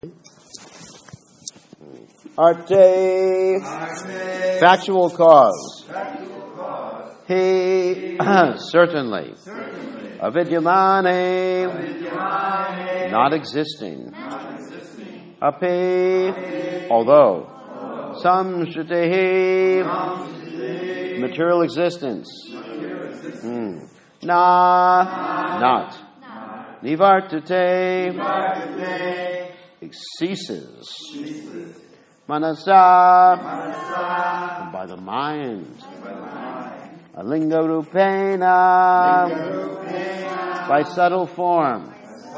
Arte. Factual cause. He certainly. Avidyamane. Not existing. Api. Although. Samshrutehi. Material existence. Not. Nivartate. Ceases. Manasa. By the mind. Alingarupena. By subtle form.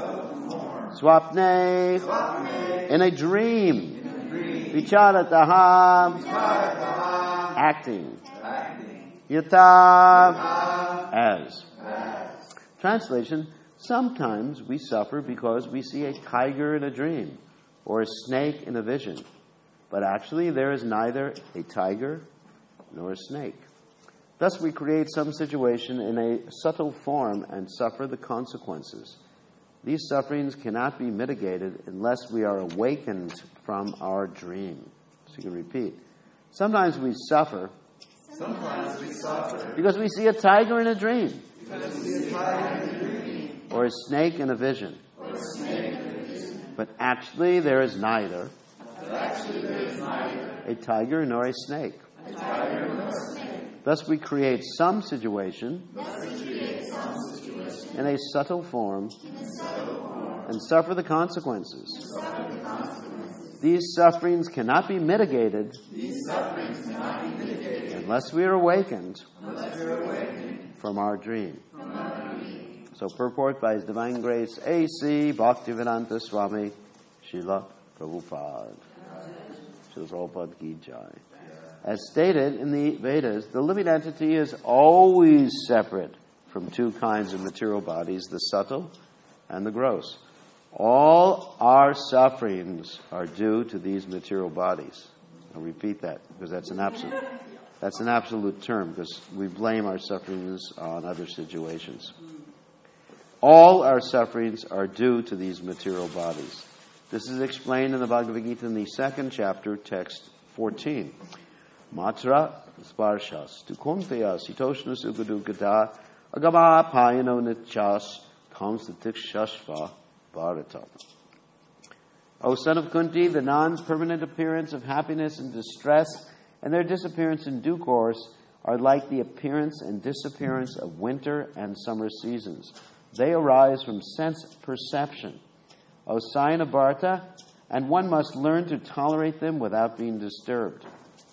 Swapne. In a dream. Vicharataha. Acting. Yata. As. Translation. Sometimes we suffer because we see a tiger in a dream or a snake in a vision. But actually there is neither a tiger nor a snake. Thus we create some situation in a subtle form and suffer the consequences. These sufferings cannot be mitigated unless we are awakened from our dream. So you can repeat. Sometimes we suffer because we see a tiger in a dream. Or a snake in a vision. But actually there is neither a tiger nor a snake. Thus we create some situation in a subtle form and suffer the consequences. These sufferings cannot be mitigated unless we are awakened from our dream. So purport by His Divine Grace A.C. Bhaktivedanta Swami Srila Prabhupada. Srila Prabhupada Ki Jai. As stated in the Vedas, the living entity is always separate from two kinds of material bodies, the subtle and the gross. All our sufferings are due to these material bodies. I'll repeat that because that's an absolute term because we blame our sufferings on other situations. All our sufferings are due to these material bodies. This is explained in the Bhagavad Gita in the 2nd chapter, text 14. Matra sparshas tukunteya sitoshna sukadukata agama payano nityas kamsatikshashva bharata. O son of Kunti, the non-permanent appearance of happiness and distress and their disappearance in due course are like the appearance and disappearance of winter and summer seasons. They arise from sense perception. O Sayana Bharata, and one must learn to tolerate them without being disturbed.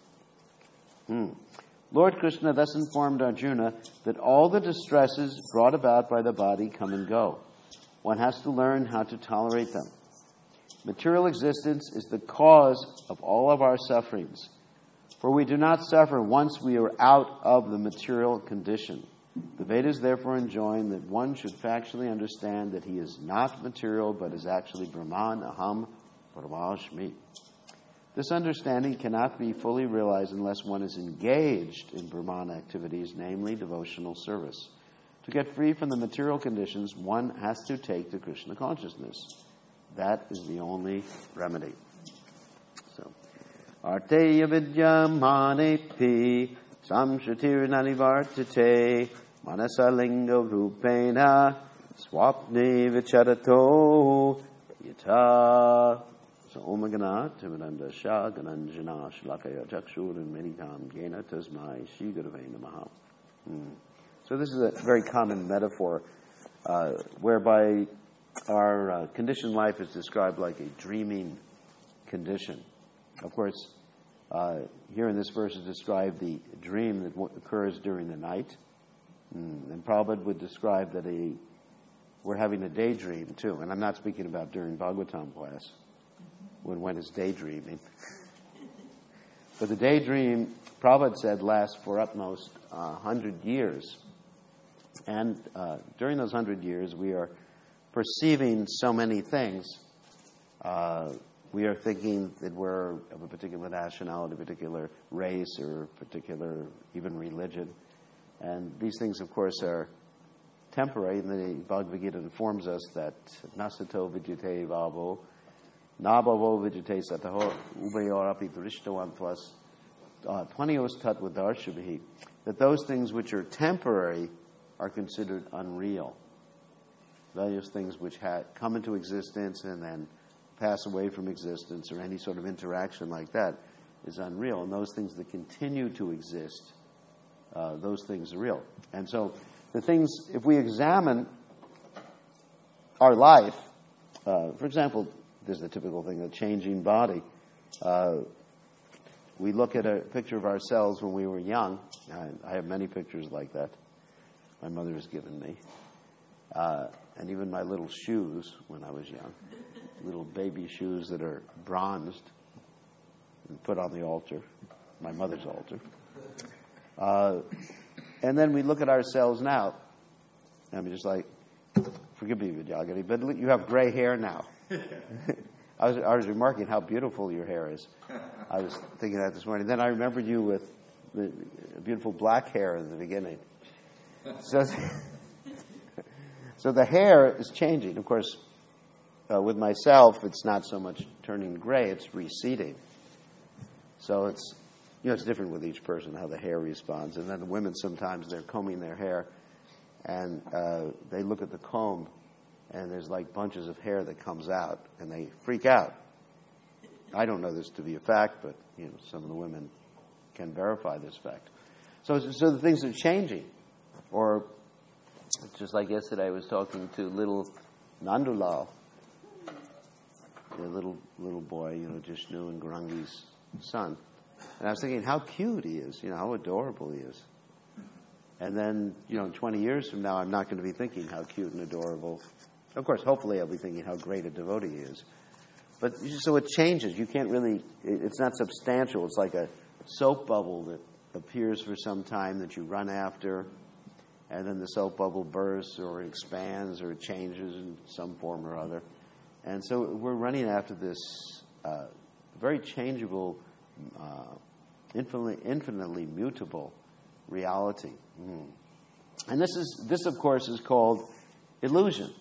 Lord Krishna thus informed Arjuna that all the distresses brought about by the body come and go. One has to learn how to tolerate them. Material existence is the cause of all of our sufferings, for we do not suffer once we are out of the material condition. The Vedas therefore enjoin that one should factually understand that he is not material, but is actually Brahman, Aham, Brahmasmi. This understanding cannot be fully realized unless one is engaged in Brahman activities, namely devotional service. To get free from the material conditions, one has to take to Krishna consciousness. That is the only remedy. So, Arteya vidya manepi samshrutir nanivartate manasalinga rupena swapne vicharato yata. So, Omagana, Timananda Shah, Gananjana, Shlakaya Chakshur, and Meditam, Yena Tasmai, Shri Gurave Namaha. So, this is a very common metaphor whereby our conditioned life is described like a dreaming condition. Of course, here in this verse is described the dream that occurs during the night. And Prabhupada would describe that we're having a daydream too. And I'm not speaking about during Bhagavatam class, when one is daydreaming. But the daydream, Prabhupada said, lasts for utmost 100 years. And during those 100 years, we are perceiving so many things. We are thinking that we're of a particular nationality, a particular race, or particular even religion. And these things, of course, are temporary. And the Bhagavad Gita informs us that nasato vidyate vavo Nabhavo vijate sataho ubayorapi drishtavantwas tvanios tatvadarshibhi. That those things which are temporary are considered unreal. Those things which come into existence and then pass away from existence, or any sort of interaction like that, is unreal. And those things that continue to exist, those things are real. And so the things, if we examine our life, for example, there's the typical thing, a changing body. We look at a picture of ourselves when we were young. I have many pictures like that my mother has given me. And even my little shoes when I was young. Little baby shoes that are bronzed and put on the altar, my mother's altar. And then we look at ourselves now. And I'm just like, forgive me, Vidyagati, but you have gray hair now. I was remarking how beautiful your hair is. I was thinking that this morning. Then I remembered you with the beautiful black hair in the beginning. So the hair is changing. Of course, with myself, it's not so much turning gray, it's receding. So it's different with each person, how the hair responds. And then the women, sometimes they're combing their hair, and they look at the comb, and there's like bunches of hair that comes out, and they freak out. I don't know this to be a fact, but some of the women can verify this fact. So the things are changing. Or just like yesterday, I was talking to little Nandulal, the little boy, Jishnu and Garangi's son. And I was thinking how cute he is, how adorable he is. And then, 20 years from now, I'm not going to be thinking how cute and adorable. Of course, hopefully I'll be thinking how great a devotee he is. But so it changes. You can't really, it's not substantial. It's like a soap bubble that appears for some time that you run after, and then the soap bubble bursts or expands or changes in some form or other. And so we're running after this very changeable, infinitely mutable reality. And this of course is called illusion.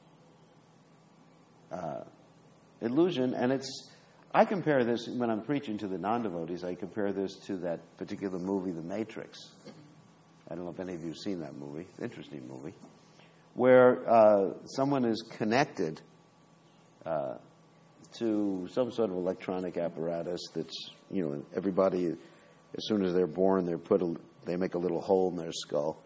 Illusion, and I compare this, when I'm preaching to the non-devotees, I compare this to that particular movie, The Matrix. I don't know if any of you have seen that movie. Interesting movie. Where someone is connected to some sort of electronic apparatus that's, everybody, as soon as they're born, they make a little hole in their skull.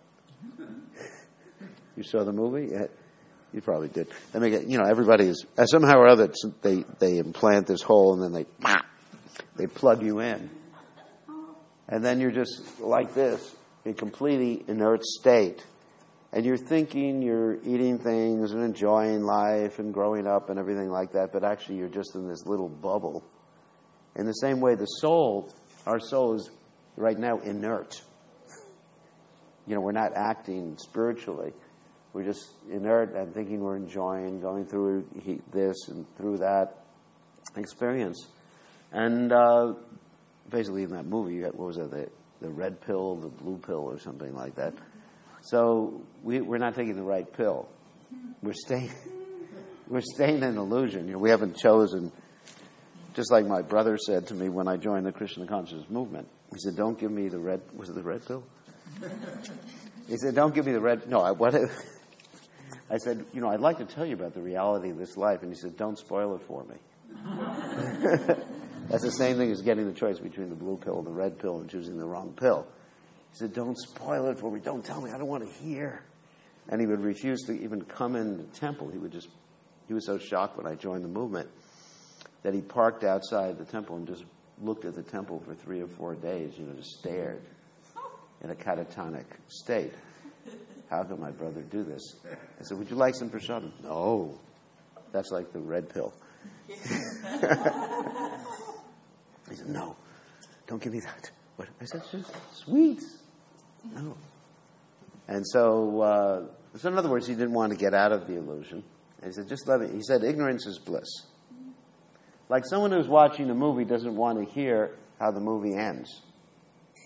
You saw the movie? You probably did. They make it, everybody is, somehow or other, they implant this hole and then they plug you in. And then you're just like this, in completely inert state. And you're thinking you're eating things and enjoying life and growing up and everything like that, but actually you're just in this little bubble. In the same way, our soul is right now inert. We're not acting spiritually. We're just inert and thinking we're enjoying going through this and through that experience. And basically in that movie, you got, what was it, the red pill, the blue pill, or something like that. So we're not taking the right pill. We're staying in illusion. We haven't chosen, just like my brother said to me when I joined the Krishna Consciousness movement. He said, don't give me the red, was it the red pill? He said, don't give me the red, no, I said, I'd like to tell you about the reality of this life. And he said, don't spoil it for me. That's the same thing as getting the choice between the blue pill and the red pill and choosing the wrong pill. He said, don't spoil it for me. Don't tell me. I don't want to hear. And he would refuse to even come in the temple. He was so shocked when I joined the movement that he parked outside the temple and just looked at the temple for 3 or 4 days, just stared in a catatonic state. How could my brother do this? I said, would you like some prasadam? No. That's like the red pill. He said, no, don't give me that. What? I said, just sweets. No. And so in other words, he didn't want to get out of the illusion. And he said, just let me. He said, ignorance is bliss. Like someone who's watching a movie doesn't want to hear how the movie ends.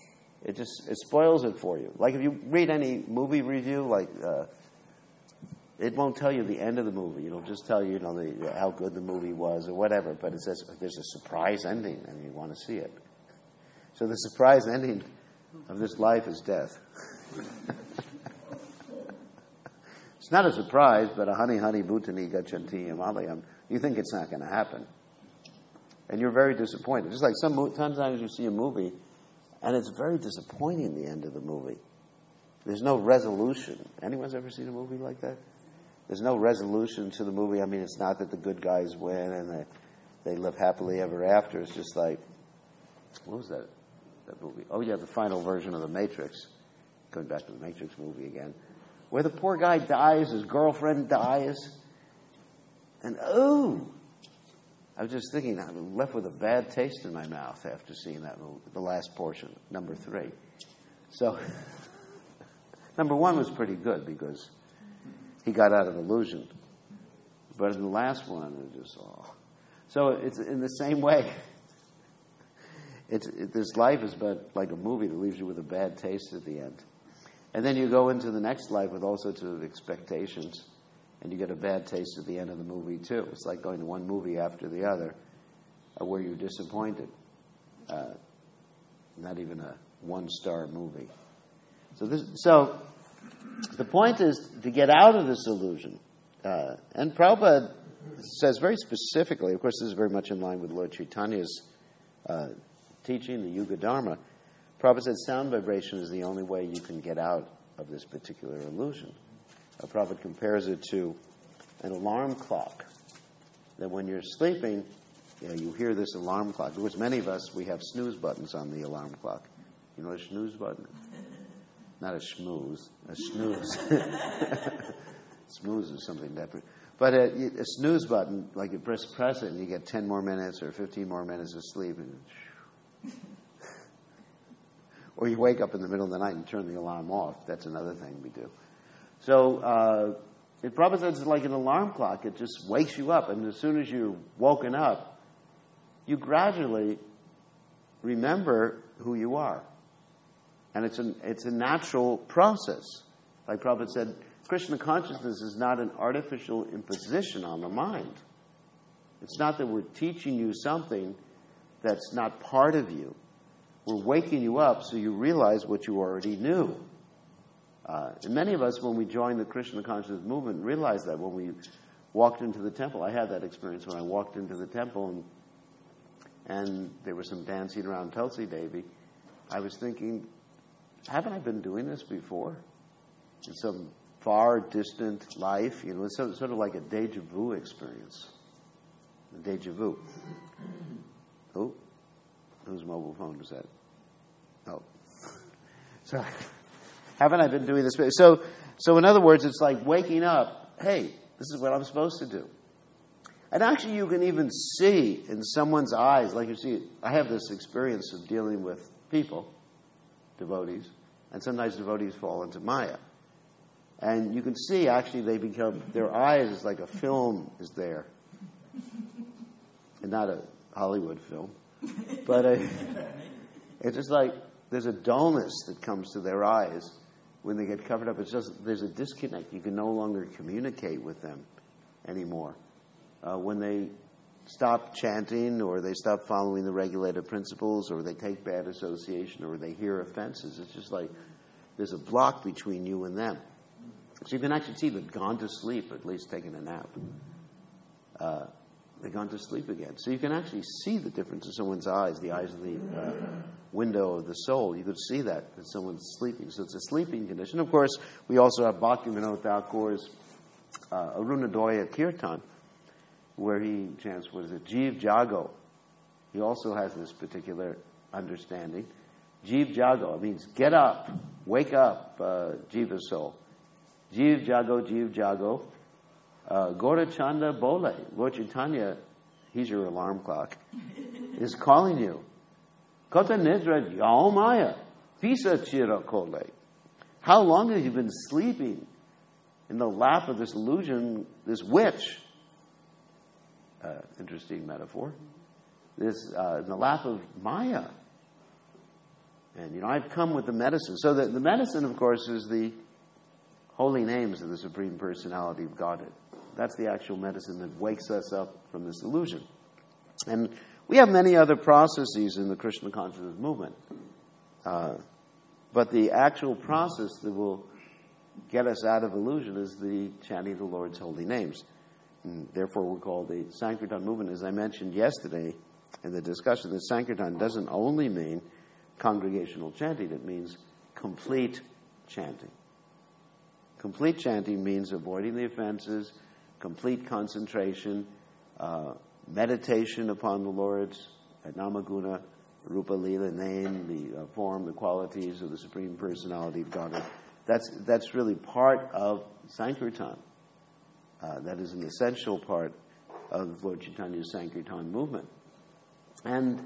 It spoils it for you. Like if you read any movie review, like It won't tell you the end of the movie. It'll just tell you, how good the movie was or whatever. But it says there's a surprise ending, and you want to see it. So the surprise ending of this life is death. It's not a surprise, but a honey bhutani gachanti yamalayam. You think it's not going to happen. And you're very disappointed. Just like sometimes you see a movie, and it's very disappointing, the end of the movie. There's no resolution. Anyone's ever seen a movie like that? There's no resolution to the movie. I mean, it's not that the good guys win and they live happily ever after. It's just like, what was that movie? Oh, yeah, the final version of The Matrix. Going back to the Matrix movie again. Where the poor guy dies, his girlfriend dies. And, I was just thinking, I'm left with a bad taste in my mouth after seeing that movie, the last portion, number 3. So, number 1 was pretty good because he got out of illusion. But in the last one, it just, So it's in the same way. This life is but like a movie that leaves you with a bad taste at the end. And then you go into the next life with all sorts of expectations, and you get a bad taste at the end of the movie too. It's like going to one movie after the other where you're disappointed. Not even a 1-star movie. So the point is to get out of this illusion. And Prabhupada says very specifically, of course this is very much in line with Lord Chaitanya's teaching, the Yuga Dharma. Prabhupada said sound vibration is the only way you can get out of this particular illusion. Prabhupada compares it to an alarm clock. That when you're sleeping, you hear this alarm clock. Of course, many of us, we have snooze buttons on the alarm clock. You know what a snooze button is? Not a schmooze, a snooze. Snooze is something different. But a snooze button, like you press it and you get 10 more minutes or 15 more minutes of sleep. Or you wake up in the middle of the night and turn the alarm off. That's another thing we do. So it probably says like an alarm clock. It just wakes you up. And as soon as you're woken up, you gradually remember who you are. And it's a natural process. Like Prabhupada said, Krishna consciousness is not an artificial imposition on the mind. It's not that we're teaching you something that's not part of you. We're waking you up so you realize what you already knew. And many of us, when we joined the Krishna consciousness movement, realized that when we walked into the temple. I had that experience when I walked into the temple and there was some dancing around Tulsi Devi. I was thinking, haven't I been doing this before? In some far distant life, it's sort of like a deja vu experience. A deja vu. Oh, whose mobile phone was that? Oh. So, haven't I been doing this? So in other words, it's like waking up, hey, this is what I'm supposed to do. And actually you can even see in someone's eyes, like you see, I have this experience of dealing with people, devotees, and sometimes devotees fall into Maya. And you can see actually their eyes is like a film is there. And not a Hollywood film. But it's just like there's a dullness that comes to their eyes when they get covered up. It's just there's a disconnect. You can no longer communicate with them anymore. When they stop chanting or they stop following the regulated principles or they take bad association or they hear offenses, it's just like there's a block between you and them. So you can actually see they've gone to sleep, or at least taken a nap. They've gone to sleep again. So you can actually see the difference in someone's eyes, the eyes of the window of the soul. You could see that someone's sleeping. So it's a sleeping condition. Of course, we also have Bhaktivinoda Thakur's Arunodoya Kirtan, where he chants, what is it, Jeev Jago. He also has this particular understanding. Jeev Jago, it means get up, wake up, Jiva soul. Jeev Jago, Gaura Chanda Bole, Lord Chaitanya, he's your alarm clock, is calling you. Kota Nidra Yaomaya, Visa Chira Kole. How long have you been sleeping in the lap of this illusion, this witch? Interesting metaphor. This in the lap of Maya. And I've come with the medicine. So the medicine, of course, is the holy names of the Supreme Personality of Godhead. That's the actual medicine that wakes us up from this illusion. And we have many other processes in the Krishna consciousness movement. But the actual process that will get us out of illusion is the chanting of the Lord's holy names. And therefore, we're called the Sankirtan movement. As I mentioned yesterday in the discussion, the Sankirtan doesn't only mean congregational chanting. It means complete chanting. Complete chanting means avoiding the offenses, complete concentration, meditation upon the Lord's Namaguna, Rupa Lila, name, the form, the qualities of the Supreme Personality of Godhead. That's really part of Sankirtan. That is an essential part of Lord Chaitanya's Sankirtan movement. And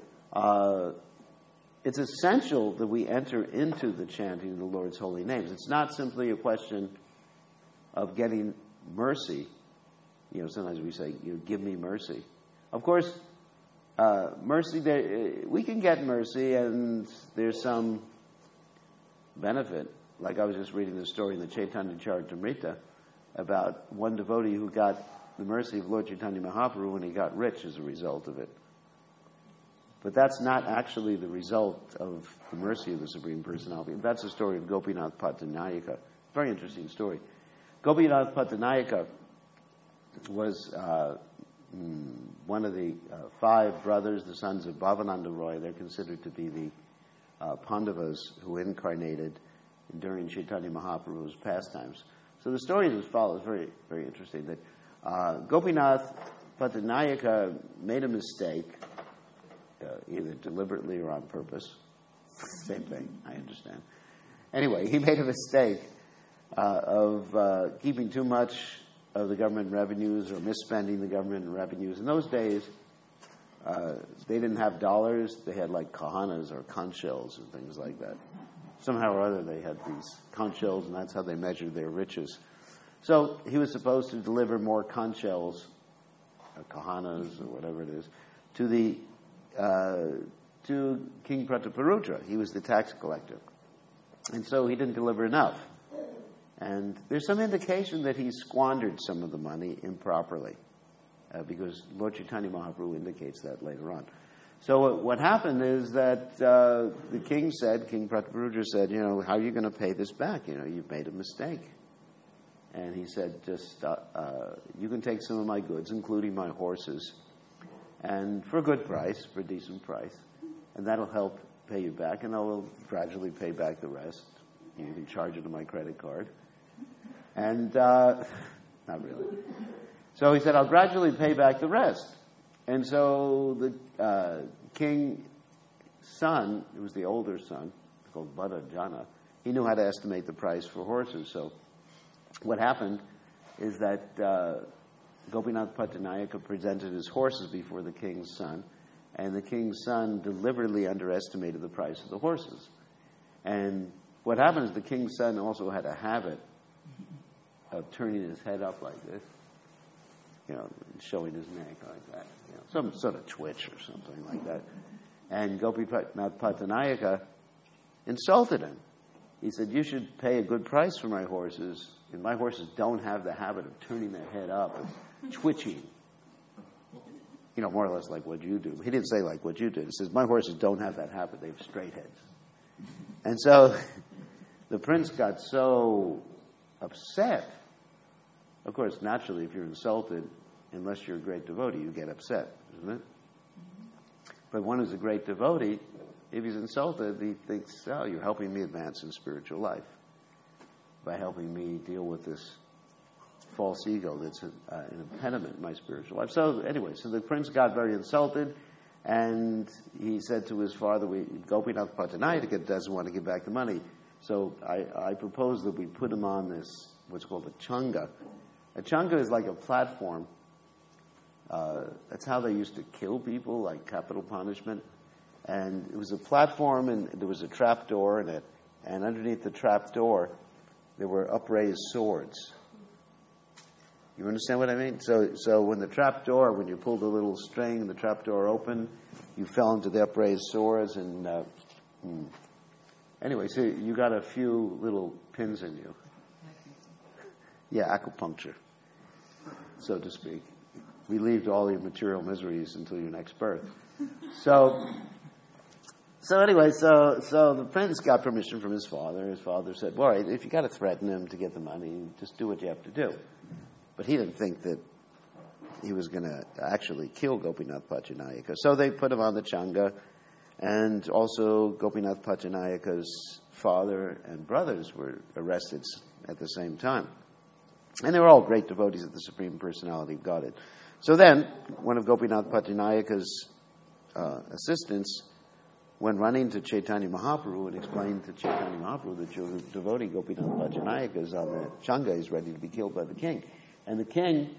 it's essential that we enter into the chanting of the Lord's holy names. It's not simply a question of getting mercy. Sometimes we say, give me mercy. Of course, mercy, we can get mercy, and there's some benefit. Like I was just reading the story in the Chaitanya Charitamrita about one devotee who got the mercy of Lord Chaitanya Mahaprabhu when he got rich as a result of it. But that's not actually the result of the mercy of the Supreme Personality. That's the story of Gopinath Pattanayaka. Very interesting story. Gopinath Pattanayaka was one of the 5 brothers, the sons of Bhavananda Roy. They're considered to be the Pandavas who incarnated during Chaitanya Mahaprabhu's pastimes. So the story is as follows, very, very interesting, that Gopinath Pattanayaka made a mistake, either deliberately or on purpose. Same thing, I understand. Anyway, he made a mistake of keeping too much of the government revenues or misspending the government revenues. In those days, they didn't have dollars. They had like kahanas or conch shells and things like that. Somehow or other, they had these conch shells, and that's how they measured their riches. So he was supposed to deliver more conch shells, or kahanas, or whatever it is, to King Prataparudra. He was the tax collector. And so he didn't deliver enough. And there's some indication that he squandered some of the money improperly, because Lord Chaitanya Mahaprabhu indicates that later on. So what happened is that the king Prataparudra said, how are you going to pay this back? You've made a mistake. And he said, just, you can take some of my goods, including my horses, and for a good price, for a decent price, and that'll help pay you back, and I will gradually pay back the rest. You can charge it to my credit card. And, not really. So he said, I'll gradually pay back the rest. And so the king's son, it was the older son, called Bhaddajana, he knew how to estimate the price for horses. So what happened is that Gopinath Pattanayaka presented his horses before the king's son, and the king's son deliberately underestimated the price of the horses. And what happened is the king's son also had a habit of turning his head up like this, showing his neck like that, some sort of twitch or something like that. And Gopinath Pattanayaka insulted him. He said, you should pay a good price for my horses, and my horses don't have the habit of turning their head up and twitching. More or less like what you do. He didn't say like what you did. He says, my horses don't have that habit. They have straight heads. And so the prince got so upset. Of course, naturally, if you're insulted, unless you're a great devotee, you get upset, isn't it? But one who's a great devotee, if he's insulted, he thinks, oh, you're helping me advance in spiritual life by helping me deal with this false ego that's an impediment in my spiritual life. So anyway, so the prince got very insulted, and he said to his father, Gopinath Pattanayaka doesn't want to give back the money. So I propose that we put him on this, what's called a changa. A changa is like a platform. That's how they used to kill people, like capital punishment. And it was a platform, and there was a trap door in it. And underneath the trap door, there were upraised swords. You understand what I mean? So when the trap door, when you pulled the little string and the trap door opened, you fell into the upraised swords. And anyway, so you got a few little pins in you. acupuncture, so to speak. Relieved all your material miseries until your next birth. So anyway, so the prince got permission from his father. His father said, "All right, if you got to threaten him to get the money, just do what you have to do." But he didn't think that he was going to actually kill Gopinath Pattanayake. So they put him on the Changa, and also Gopinath Pattanayaka's father and brothers were arrested at the same time. And they were all great devotees of the Supreme Personality of Godhead. So then, one of Gopinath Pattanayaka's assistants went running to Chaitanya Mahaprabhu and explained to Chaitanya Mahaprabhu that your devotee Gopinath Pattanayaka is on the Changa, is ready to be killed by the king. And the king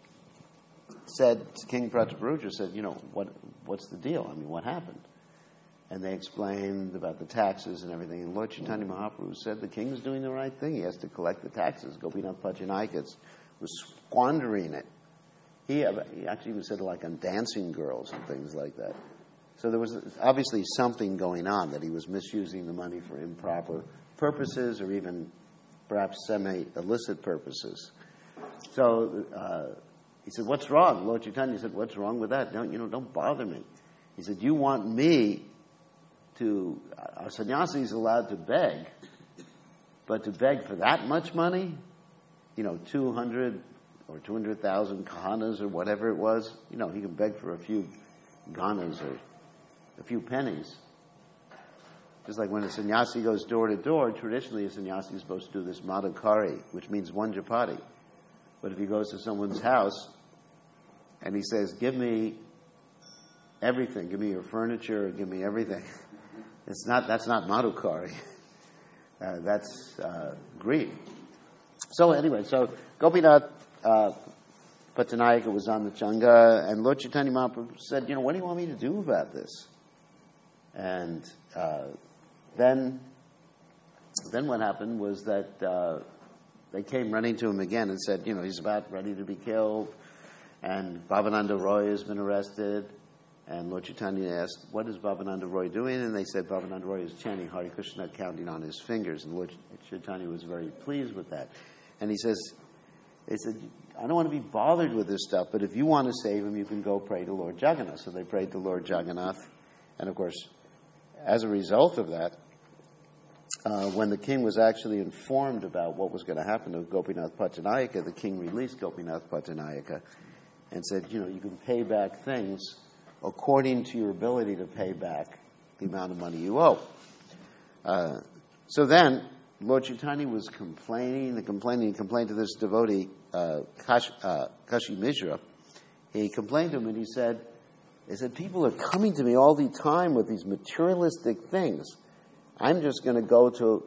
said, King Prataparudra said, what's the deal? I mean, what happened? And they explained about the taxes and everything. And Lord Chaitanya Mahaprabhu said the king is doing the right thing. He has to collect the taxes. Gopinath Pattanayaka was squandering it. He actually even said like on dancing girls and things like that. So there was obviously something going on, that he was misusing the money for improper purposes or even perhaps semi-illicit purposes. So he said, "What's wrong?" Lord Chaitanya said, "What's wrong with that? Don't bother me." He said, "You want me to, our sannyasi is allowed to beg, but to beg for that much money, 200 or 200,000 kahanas or whatever it was, he can beg for a few ganas or a few pennies." Just like when a sannyasi goes door to door, traditionally a sannyasi is supposed to do this madhukari, which means one japati. But if he goes to someone's house and he says, "Give me everything, give me your furniture, give me everything," that's not madhukari. That's greed. So anyway, Gopinath Pattanayaka was on the Changa, and Lord Chaitanya Mahaprabhu said, "What do you want me to do about this?" And then what happened was that they came running to him again and said, he's about ready to be killed, and Bhavananda Roy has been arrested. And Lord Chaitanya asked, "What is Bhavananda Roy doing?" And they said, "Bhavananda Roy is chanting Hare Krishna, counting on his fingers." And Lord Chaitanya was very pleased with that. And he said, "I don't want to be bothered with this stuff, but if you want to save him, you can go pray to Lord Jagannath." So they prayed to Lord Jagannath. And of course, as a result of that, when the king was actually informed about what was going to happen to Gopinath Pattanayaka, the king released Gopinath Pattanayaka and said, you can pay back things according to your ability to pay back the amount of money you owe. So then, Lord Chaitanya was complaining to this devotee, Kashi Mishra. He complained to him and he said, "People are coming to me all the time with these materialistic things. I'm just going to go to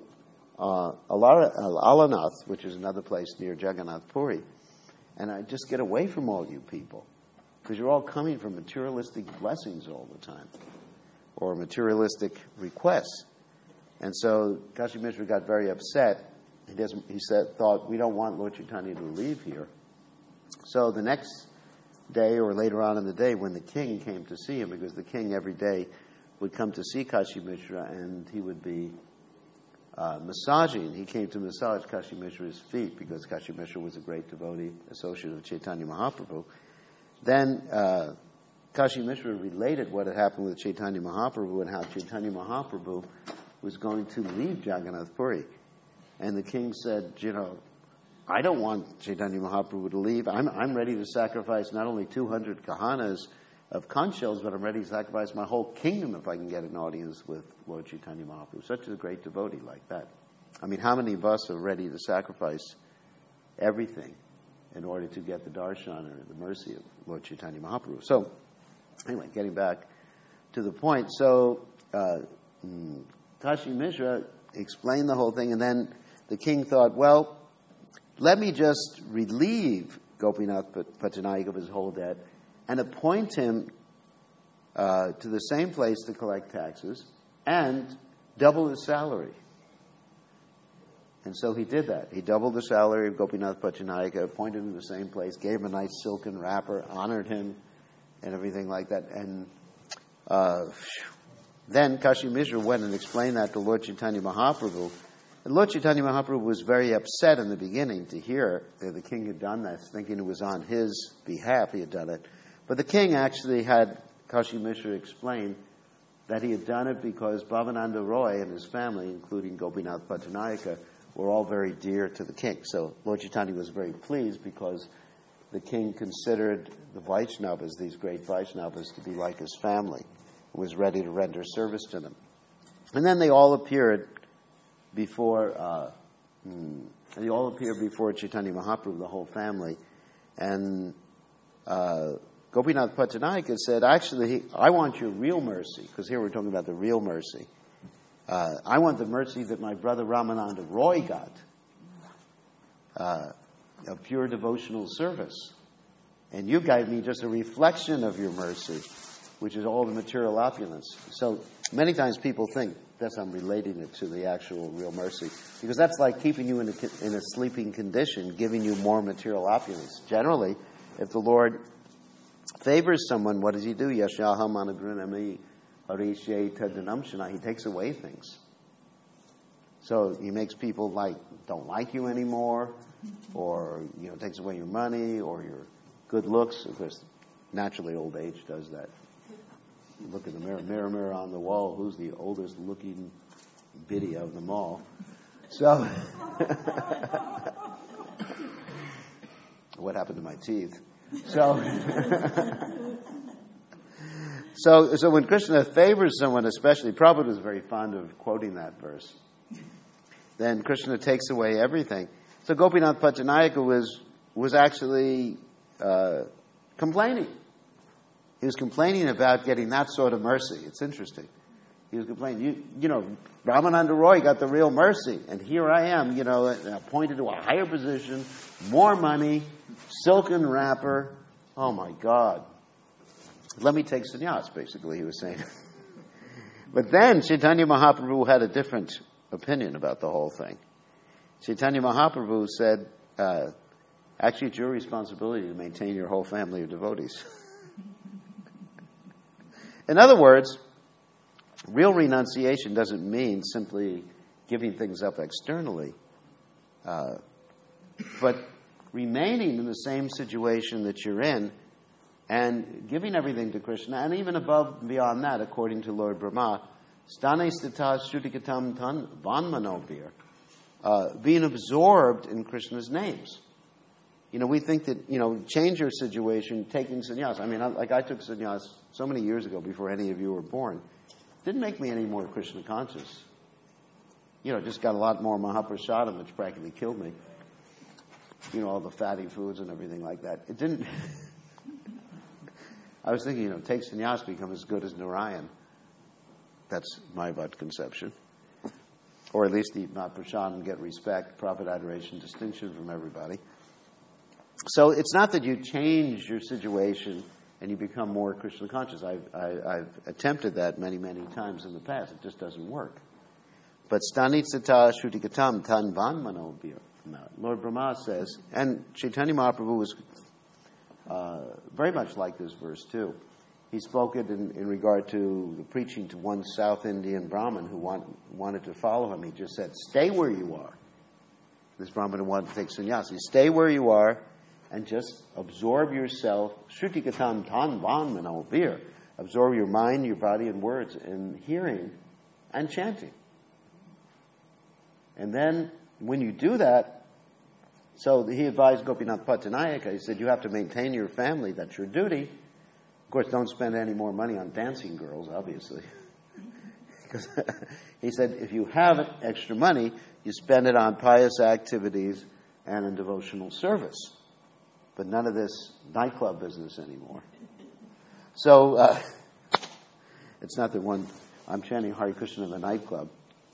Alanath, which is another place near Jagannath Puri, and I just get away from all you people, because you're all coming for materialistic blessings all the time, or materialistic requests." And so Kashi Mishra got very upset. He thought, "We don't want Lord Chaitanya to leave here." So the next day, or later on in the day, when the king came to see him, because the king every day would come to see Kashi Mishra, and he would be massaging. He came to massage Kashi Mishra's feet, because Kashi Mishra was a great devotee, associate of Chaitanya Mahaprabhu. Then Kashi Mishra related what had happened with Chaitanya Mahaprabhu and how Chaitanya Mahaprabhu was going to leave Jagannath Puri. And the king said, "I don't want Chaitanya Mahaprabhu to leave. I'm ready to sacrifice not only 200 kahanas of conch shells, but I'm ready to sacrifice my whole kingdom if I can get an audience with Lord Chaitanya Mahaprabhu." Such a great devotee like that. I mean, how many of us are ready to sacrifice everything in order to get the darshan or the mercy of Lord Chaitanya Mahaprabhu? So, anyway, getting back to the point. So, Kashi Mishra explained the whole thing, and then the king thought, well, let me just relieve Gopinath Pattanayaka of his whole debt and appoint him to the same place to collect taxes and double his salary. And so he did that. He doubled the salary of Gopinath Pattanayaka, appointed him to the same place, gave him a nice silken wrapper, honored him, and everything like that. And then Kashi Mishra went and explained that to Lord Chaitanya Mahaprabhu. And Lord Chaitanya Mahaprabhu was very upset in the beginning to hear that the king had done this, thinking it was on his behalf he had done it. But the king actually had Kashi Mishra explain that he had done it because Bhavananda Roy and his family, including Gopinath Pattanayaka, were all very dear to the king. So Lord Chaitanya was very pleased because the king considered the Vaishnavas, these great Vaishnavas, to be like his family, and was ready to render service to them. And then they all appeared before Chaitanya Mahaprabhu, the whole family, and Gopinath Pattanayaka said, actually, I want your real mercy, because here we're talking about the real mercy. I want the mercy that my brother Ramananda Roy got, of pure devotional service. And you gave me just a reflection of your mercy, which is all the material opulence. So many times people think, that's I'm relating it to the actual real mercy, because that's like keeping you in a sleeping condition, giving you more material opulence. Generally, if the Lord favors someone, what does he do? Yashaham anagrinami harishe tadanamshana. He takes away things. So he makes people don't like you anymore, or takes away your money or your good looks. Of course, naturally old age does that. You look in the mirror, mirror on the wall, who's the oldest looking biddy of them all? So what happened to my teeth? So when Krishna favors someone, especially, Prabhupada was very fond of quoting that verse. Then Krishna takes away everything. So Gopinath Pattanayaka was actually complaining. He was complaining about getting that sort of mercy. It's interesting. He was complaining, Ramananda Roy got the real mercy, and here I am, appointed to a higher position, more money, silken wrapper. Oh my God. Let me take sannyas, basically, he was saying. But then Chaitanya Mahaprabhu had a different opinion about the whole thing. Chaitanya Mahaprabhu said, actually, it's your responsibility to maintain your whole family of devotees. In other words, real renunciation doesn't mean simply giving things up externally, but remaining in the same situation that you're in and giving everything to Krishna, and even above and beyond that, according to Lord Brahma, stane stita shruti tan vanmanobir, being absorbed in Krishna's names. We think that, change your situation, taking sannyas. I mean, I took sannyas so many years ago before any of you were born. It didn't make me any more Krishna conscious. Just got a lot more Mahaprasadam, which practically killed me. All the fatty foods and everything like that. It didn't. I was thinking, take sannyas, become as good as Narayan. That's my conception. Or at least eat Mahaprasadam, get respect, profit, adoration, distinction from everybody. So it's not that you change your situation and you become more Krishna conscious. I've attempted that many, many times in the past. It just doesn't work. But stanitsata shrutikatam tan vanmanobir. Lord Brahma says, and Chaitanya Mahaprabhu was very much like this verse too. He spoke it in regard to the preaching to one South Indian Brahmin who wanted to follow him. He just said, stay where you are. This Brahmin wanted to take sannyasi. Stay where you are and just absorb yourself. Shrutikatan tan vanmanobir. Absorb your mind, your body, and words in hearing and chanting. And then when you do that, so he advised Gopinath Pattanayaka, he said, you have to maintain your family, that's your duty. Of course, don't spend any more money on dancing girls, obviously. Because he said, if you have extra money, you spend it on pious activities and in devotional service. But none of this nightclub business anymore. So, it's not that I'm chanting Hare Krishna in the nightclub.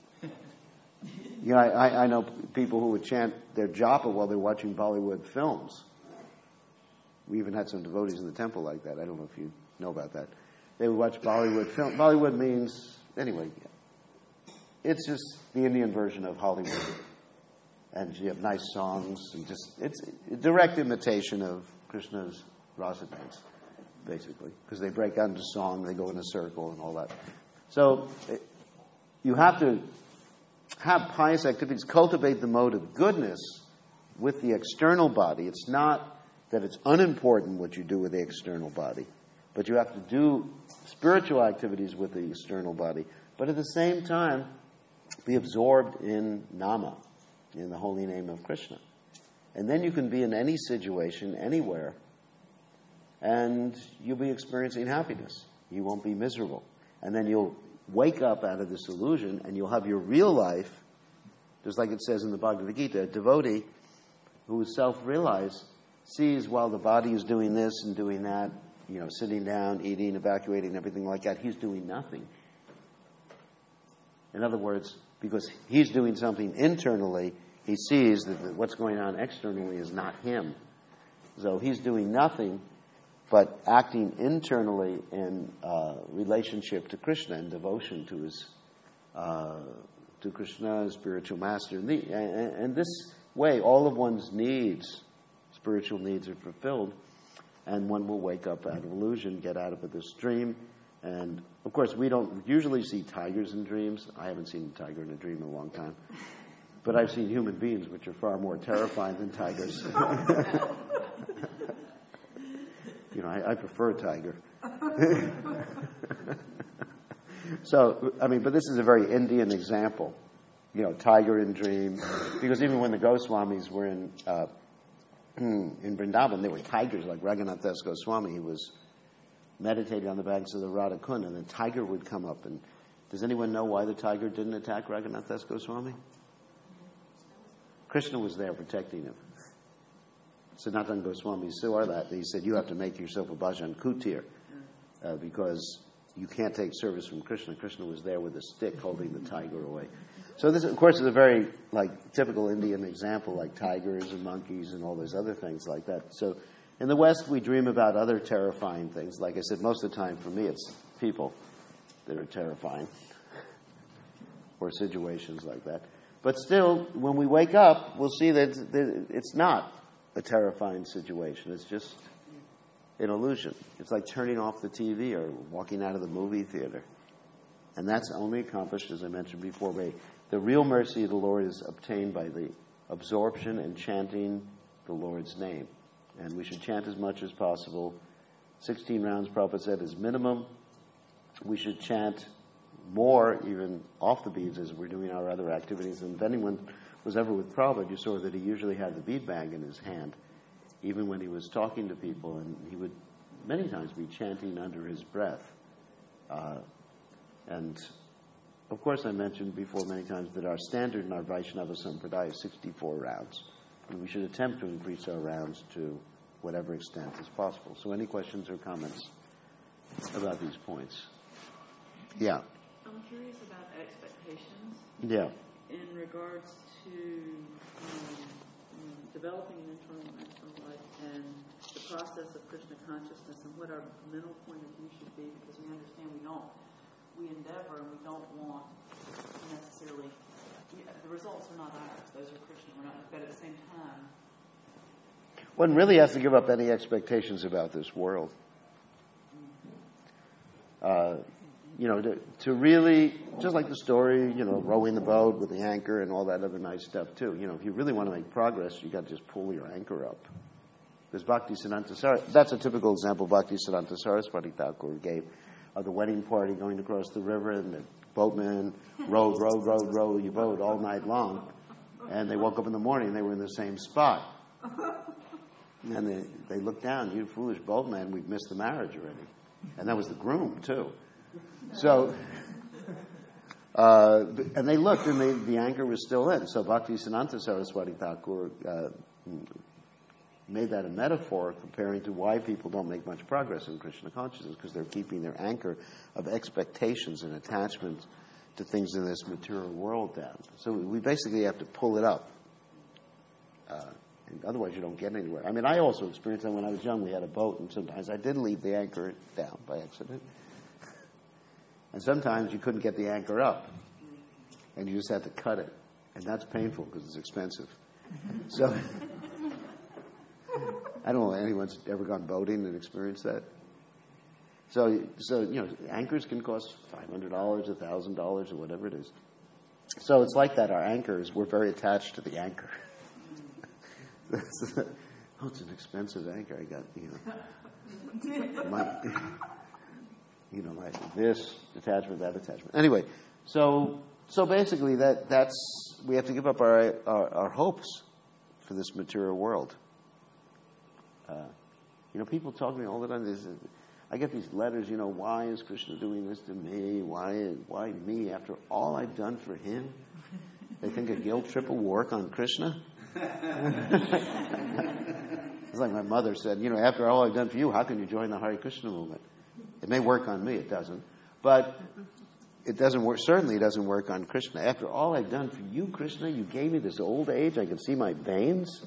I know people who would chant their japa while they're watching Bollywood films. We even had some devotees in the temple like that. I don't know if you know about that. They would watch Bollywood film. Bollywood means, anyway, it's just the Indian version of Hollywood. And you have nice songs and it's a direct imitation of Krishna's rasa dance, basically. Because they break out into song, they go in a circle and all that. So you have to have pious activities, cultivate the mode of goodness with the external body. It's not that it's unimportant what you do with the external body, but you have to do spiritual activities with the external body. But at the same time, be absorbed in nama, in the holy name of Krishna. And then you can be in any situation, anywhere, and you'll be experiencing happiness. You won't be miserable. And then you'll wake up out of this illusion, and you'll have your real life, just like it says in the Bhagavad Gita, a devotee who is self-realized sees while the body is doing this and doing that, sitting down, eating, evacuating, everything like that, he's doing nothing. In other words, because he's doing something internally, he sees that what's going on externally is not him. So he's doing nothing but acting internally in relationship to Krishna and devotion to his to Krishna, his spiritual master. And this way, all of one's needs, spiritual needs, are fulfilled, and one will wake up out of illusion, get out of this dream. And of course, we don't usually see tigers in dreams. I haven't seen a tiger in a dream in a long time. But I've seen human beings which are far more terrifying than tigers. I prefer a tiger. So, but this is a very Indian example. Tiger in dream. Because even when the Goswamis were in Vrindavan, there were tigers, like Raghunath Das Goswami. He was meditating on the banks of the Radha Kund, and the tiger would come up. And does anyone know why the tiger didn't attack Raghunath Das Goswami? Krishna was there protecting him. Sanatana Goswami saw that. He said, you have to make yourself a bhajan kutir because you can't take service from Krishna. Krishna was there with a stick holding the tiger away. So this, of course, is a very typical Indian example, like tigers and monkeys and all those other things like that. So in the West, we dream about other terrifying things. Like I said, most of the time for me, it's people that are terrifying or situations like that. But still, when we wake up, we'll see that it's not a terrifying situation. It's just an illusion. It's like turning off the TV or walking out of the movie theater. And that's only accomplished, as I mentioned before, by the real mercy of the Lord is obtained by the absorption and chanting the Lord's name. And we should chant as much as possible. 16 rounds, Prabhupada said, is minimum. We should chant more, even off the beads, as we're doing our other activities. And if anyone was ever with Prabhupada, you saw that he usually had the bead bag in his hand, even when he was talking to people, and he would many times be chanting under his breath. And of course, I mentioned before many times that our standard in our Vaishnava Sampradaya is 64 rounds. And we should attempt to increase our rounds to whatever extent is possible. So any questions or comments about these points? Yeah. I'm curious about expectations. Yeah. In regards to developing an internal and external life and the process of Krishna consciousness and what our mental point of view should be, because we understand we endeavor and we don't want necessarily, the results are not ours, those are Krishna, but at the same time. One really has to give up any expectations about this world. To really, just like the story, rowing the boat with the anchor and all that other nice stuff too. If you really want to make progress, you got to just pull your anchor up. Because Bhaktisiddhanta Saraswati, that's a typical example Bhaktisiddhanta Saraswati Thakur gave of the wedding party going across the river, and the boatmen rowed your boat all night long, and they woke up in the morning and they were in the same spot. And they looked down, you foolish boatman, we've missed the marriage already. And that was the groom too. So, and they looked, and the anchor was still in. So Bhaktisiddhanta Saraswati Thakur made that a metaphor comparing to why people don't make much progress in Krishna consciousness, because they're keeping their anchor of expectations and attachment to things in this material world down. So we basically have to pull it up. Otherwise, you don't get anywhere. I mean, I also experienced that when I was young. We had a boat, and sometimes I did leave the anchor down by accident. And sometimes you couldn't get the anchor up, and you just had to cut it. And that's painful because it's expensive. So, I don't know if anyone's ever gone boating and experienced that. So anchors can cost $500, $1,000, or whatever it is. So it's like that. Our anchors, we're very attached to the anchor. Oh, it's an expensive anchor. I got, like this attachment, that attachment. Anyway, so basically that's we have to give up our hopes for this material world. People talk to me all the time. I get these letters. Why is Krishna doing this to me? Why me? After all I've done for him, they think a guilt trip will work on Krishna. It's like my mother said, after all I've done for you, how can you join the Hare Krishna movement? It may work on me, it doesn't. But it doesn't work, certainly it doesn't work on Krishna. After all I've done for you, Krishna, you gave me this old age, I can see my veins.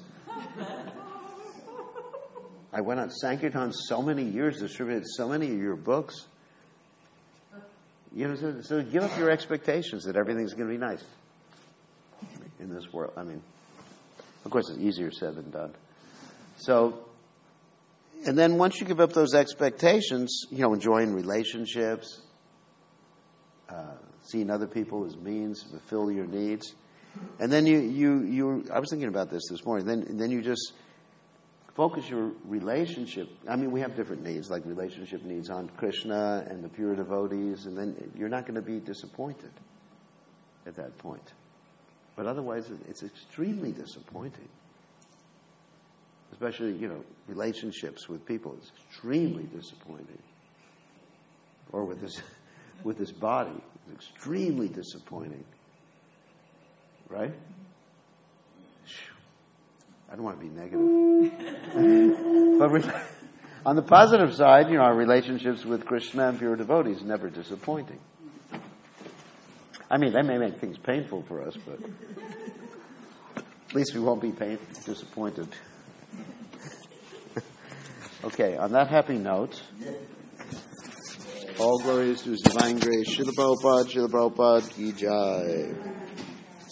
I went on Sankirtan so many years, distributed so many of your books. So give up your expectations that everything's going to be nice in this world. I mean, of course, it's easier said than done. So, and then once you give up those expectations, enjoying relationships, seeing other people as means to fulfill your needs, and then you I was thinking about this morning. Then you just focus your relationship. I mean, we have different needs, like relationship needs on Krishna and the pure devotees, and then you're not going to be disappointed at that point. But otherwise, it's extremely disappointing. Especially, relationships with people. It's extremely disappointing. Or with this body. It's extremely disappointing. Right? I don't want to be negative. But on the positive side, our relationships with Krishna and pure devotees never disappointing. I mean, they may make things painful for us, but at least we won't be disappointed. Okay, on that happy note, all glories to His divine grace. Srila Prabhupada, Ki Jai.